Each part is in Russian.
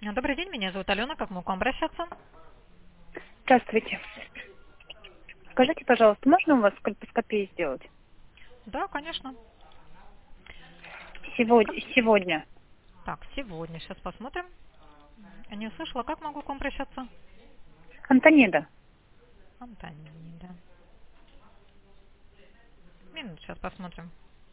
Добрый день, меня зовут Алена. Как могу к вам обращаться? Здравствуйте. Скажите, пожалуйста, можно у вас кольпоскопию сделать? Да, конечно. Сегодня. Так, сегодня. Сейчас посмотрим. Я не услышала. Как могу к вам обращаться? Антонида. Антонида. Минут, сейчас посмотрим.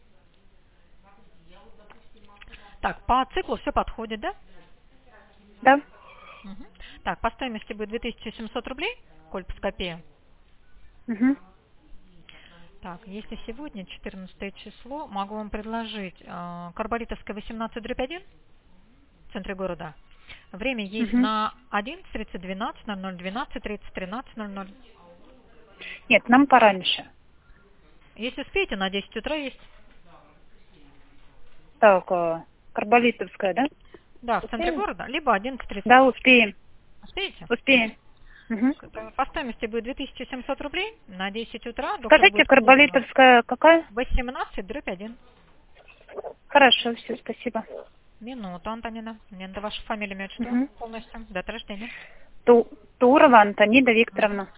Так, по циклу все подходит, да? Да? Мгм. Так, по стоимости будет 2700 рублей кольпоскопия. Угу. Так, если сегодня 14 число, могу вам предложить Карболитовская 18/1 в центре города. Время есть Угу. на 11:30, 12:00, 12:30, 13:00. Нет, нам пораньше. Если успеете, на 10 утра есть. Так, Карболитовская, да? Да, в центре Успеем? города, либо 11:30. Да, успеем. Успеете? Успеем. Угу. По стоимости будет 2700 рублей на 10 утра. Доктор Скажите, будет в клинике Карболитовская какая? 18/1. Хорошо, все, спасибо. Минуту, Антонина. Мне надо вашу фамилию, имя, отчество Угу. полностью. Дата рождения. Турова Антонида Мгм. Викторовна.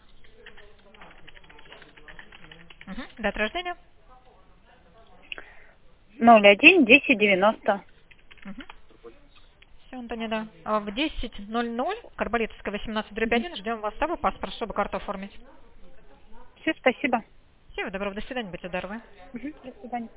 Мгм. Дата рождения. 01-10-90. Все, Антонина. В 10:00 Карболитовская 18/1. Ждем вас с собой паспорт, чтобы карту оформить. Все, спасибо. Всего доброго, до свидания, будьте здоровы. Угу. До свидания.